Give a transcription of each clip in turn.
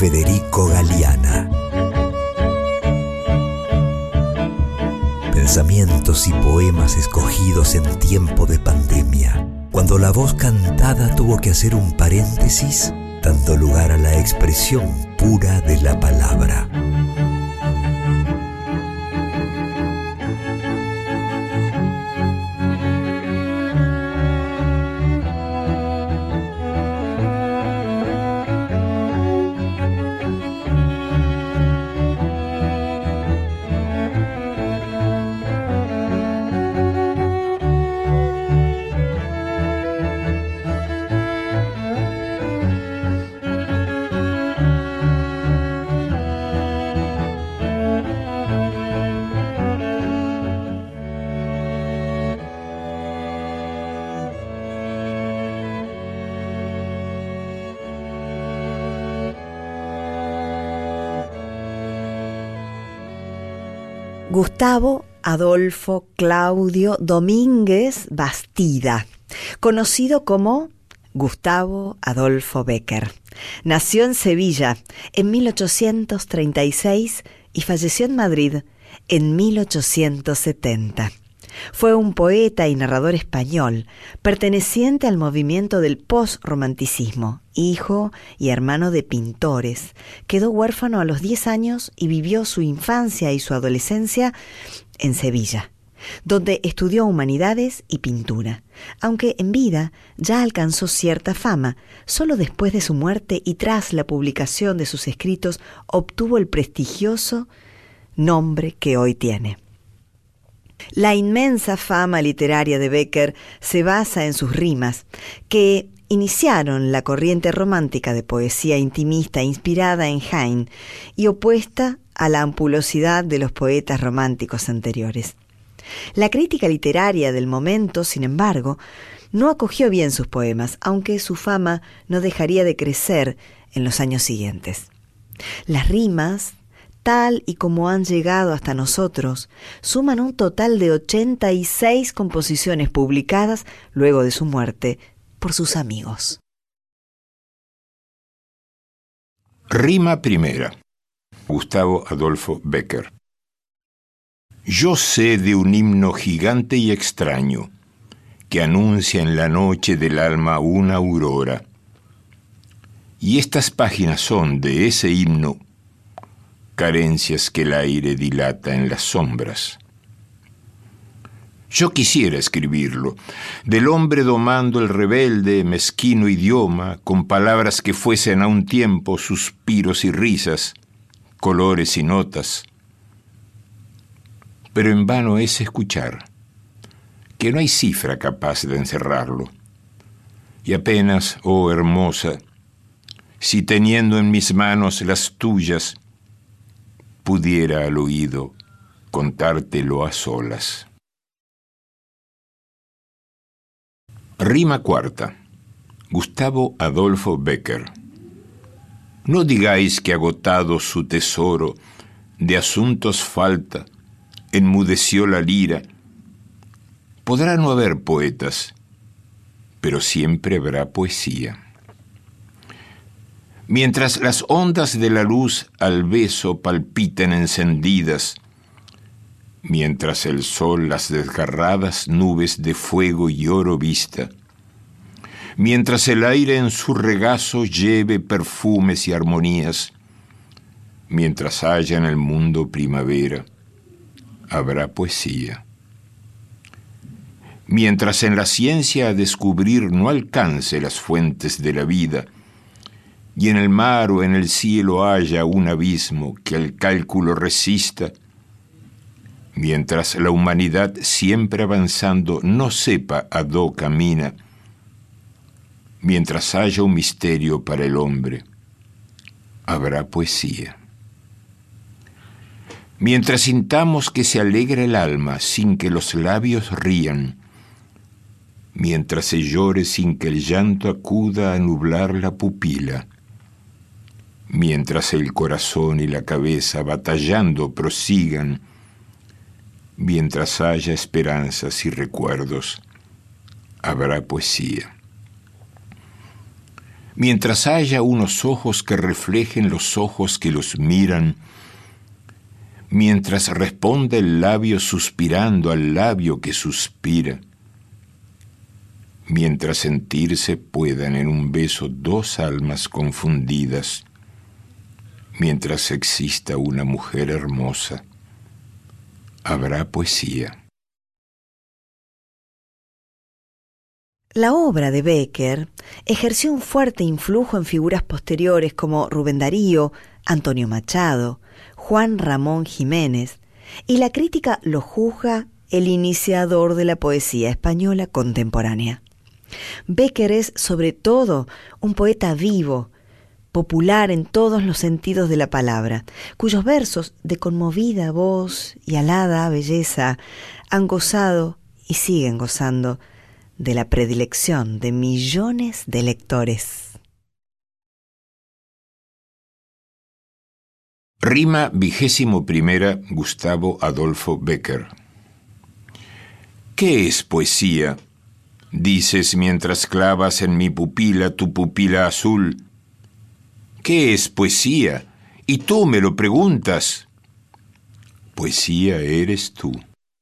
Federico Galeana. Pensamientos y poemas escogidos en tiempo de pandemia, cuando la voz cantada tuvo que hacer un paréntesis, dando lugar a la expresión pura de la palabra. Gustavo Adolfo Claudio Domínguez Bastida, conocido como Gustavo Adolfo Bécquer. Nació en Sevilla en 1836 y falleció en Madrid en 1870. Fue un poeta y narrador español, perteneciente al movimiento del postromanticismo, hijo y hermano de pintores. Quedó huérfano a los 10 años y vivió su infancia y su adolescencia en Sevilla, donde estudió humanidades y pintura, aunque en vida ya alcanzó cierta fama. Solo después de su muerte y tras la publicación de sus escritos obtuvo el prestigioso nombre que hoy tiene. La inmensa fama literaria de Bécquer se basa en sus rimas, que iniciaron la corriente romántica de poesía intimista inspirada en Heine y opuesta a la ampulosidad de los poetas románticos anteriores. La crítica literaria del momento, sin embargo, no acogió bien sus poemas, aunque su fama no dejaría de crecer en los años siguientes. Las rimas, tal y como han llegado hasta nosotros, suman un total de 86 composiciones publicadas luego de su muerte por sus amigos. Rima primera. Gustavo Adolfo Bécquer. Yo sé de un himno gigante y extraño que anuncia en la noche del alma una aurora. Y estas páginas son de ese himno, carencias que el aire dilata en las sombras. Yo quisiera escribirlo, del hombre domando el rebelde, mezquino idioma, con palabras que fuesen a un tiempo suspiros y risas, colores y notas. Pero en vano es escuchar, que no hay cifra capaz de encerrarlo. Y apenas, oh hermosa, si teniendo en mis manos las tuyas, pudiera al oído contártelo a solas. Rima cuarta. Gustavo Adolfo Bécquer. No digáis que agotado su tesoro, de asuntos falta, enmudeció la lira. Podrá no haber poetas, pero siempre habrá poesía. Mientras las ondas de la luz al beso palpiten encendidas, mientras el sol las desgarradas nubes de fuego y oro vista, mientras el aire en su regazo lleve perfumes y armonías, mientras haya en el mundo primavera, habrá poesía. Mientras en la ciencia a descubrir no alcance las fuentes de la vida, y en el mar o en el cielo haya un abismo que el cálculo resista, mientras la humanidad siempre avanzando no sepa a dó camina, mientras haya un misterio para el hombre, habrá poesía. Mientras sintamos que se alegra el alma sin que los labios rían, mientras se llore sin que el llanto acuda a nublar la pupila, mientras el corazón y la cabeza batallando prosigan, mientras haya esperanzas y recuerdos, habrá poesía. mientras haya unos ojos que reflejen los ojos que los miran, mientras responda el labio suspirando al labio que suspira, mientras sentirse puedan en un beso dos almas confundidas, mientras exista una mujer hermosa, habrá poesía. La obra de Bécquer ejerció un fuerte influjo en figuras posteriores como Rubén Darío, Antonio Machado, Juan Ramón Jiménez, y la crítica lo juzga el iniciador de la poesía española contemporánea. Bécquer es, sobre todo, un poeta vivo, popular en todos los sentidos de la palabra, cuyos versos de conmovida voz y alada belleza han gozado y siguen gozando de la predilección de millones de lectores. Rima 21, Gustavo Adolfo Bécquer. ¿Qué es poesía? Dices mientras clavas en mi pupila tu pupila azul. ¿Qué es poesía? Y tú me lo preguntas. Poesía eres tú.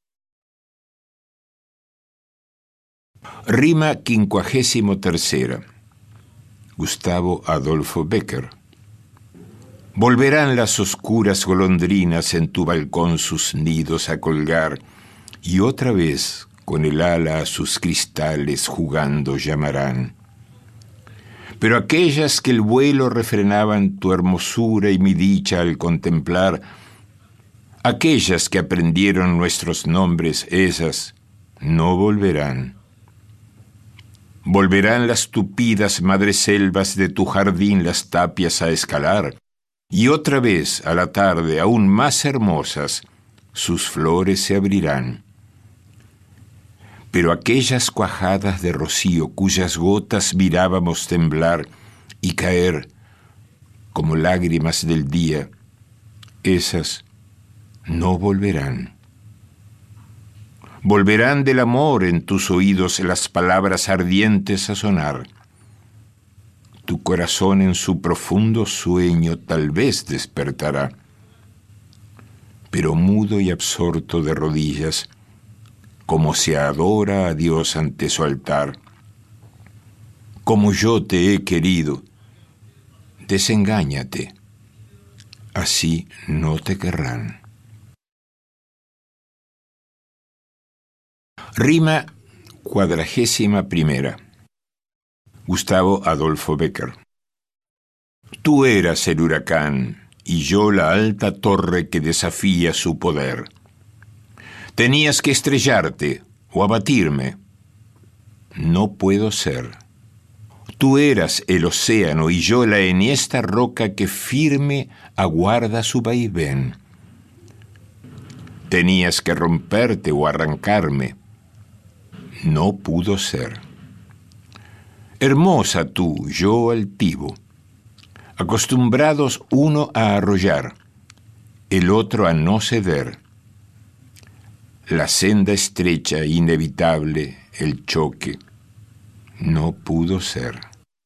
Rima 53, Gustavo Adolfo Bécquer. Volverán las oscuras golondrinas en tu balcón sus nidos a colgar, y otra vez con el ala a sus cristales jugando llamarán. Pero aquellas que el vuelo refrenaban tu hermosura y mi dicha al contemplar, aquellas que aprendieron nuestros nombres, esas no volverán. Volverán las tupidas madreselvas de tu jardín las tapias a escalar, y otra vez a la tarde, aún más hermosas, sus flores se abrirán. Pero aquellas cuajadas de rocío cuyas gotas mirábamos temblar y caer como lágrimas del día, esas no volverán. Volverán del amor en tus oídos las palabras ardientes a sonar. Tu corazón en su profundo sueño tal vez despertará, pero mudo y absorto de rodillas, como se adora a Dios ante su altar, como yo te he querido, desengáñate, así no te querrán. Rima 41, Gustavo Adolfo Bécquer. Tú eras el huracán y yo la alta torre que desafía su poder. Tenías que estrellarte o abatirme. No puedo ser. Tú eras el océano y yo la enhiesta roca que firme aguarda su vaivén. Tenías que romperte o arrancarme. No pudo ser. Hermosa tú, yo altivo, acostumbrados uno a arrollar, el otro a no ceder. La senda estrecha, inevitable, el choque, no pudo ser.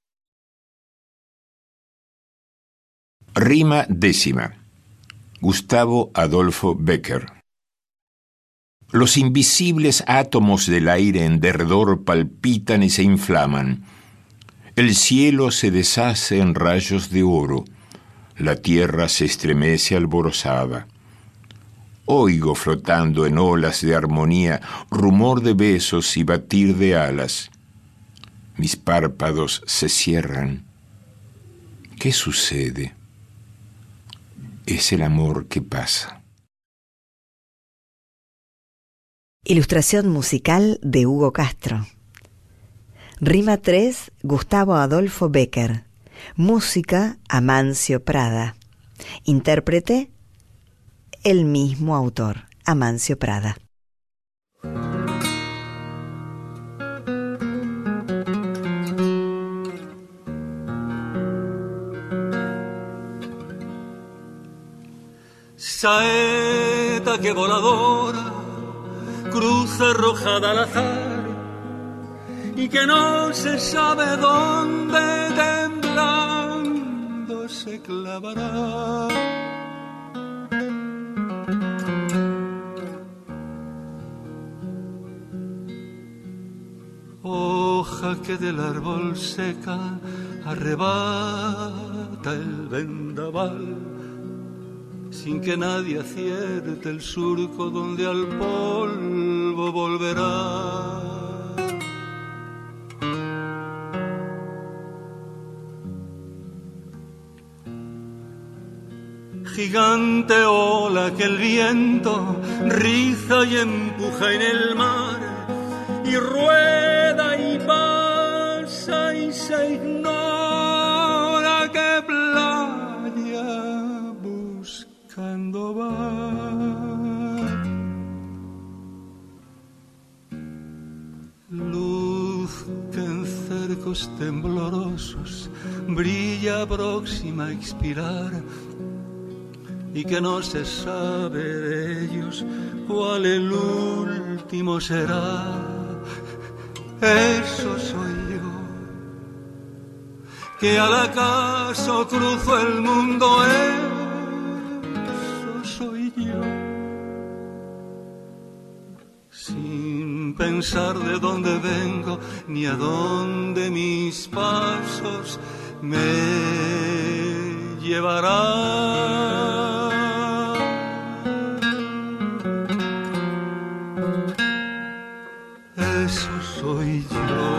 Rima 10, Gustavo Adolfo Bécquer. Los invisibles átomos del aire en derredor palpitan y se inflaman. El cielo se deshace en rayos de oro. La tierra se estremece alborozada. Oigo flotando en olas de armonía rumor de besos y batir de alas. Mis párpados se cierran. ¿Qué sucede? Es el amor que pasa. Ilustración musical de Hugo Castro. Rima 3, Gustavo Adolfo Bécquer. Música, Amancio Prada. Intérprete, el mismo autor, Amancio Prada. Saeta que voladora cruza arrojada al azar y que no se sabe dónde temblará. se clavará. Hoja que del árbol seca arrebata el vendaval, sin que nadie acierte el surco donde al polvo volverá. Gigante ola que el viento riza y empuja en el mar, y rueda y pasa y se ignora qué playa buscando va. Luz que en cercos temblorosos brilla próxima a expirar, y que no se sabe de ellos cuál el último será. Eso soy yo, que al acaso cruzo el mundo. Eso soy yo, sin pensar de dónde vengo ni a dónde mis pasos me llevarán. Eso soy yo.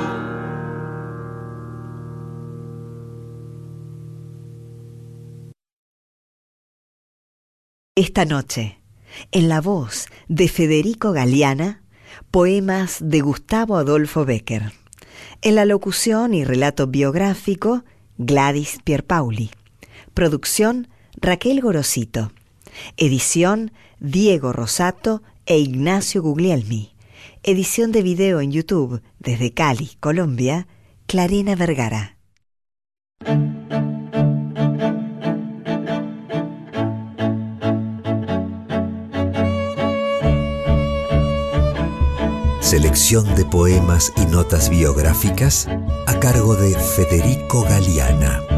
Esta noche, en la voz de Federico Galeana, poemas de Gustavo Adolfo Bécquer. En la locución y relato biográfico, Gladys Pierpaoli. Producción, Raquel Gorosito. Edición, Diego Rosato e Ignacio Guglielmi. Edición de video en YouTube desde Cali, Colombia, Clarena Vergara. Selección de poemas y notas biográficas a cargo de Federico Galeana.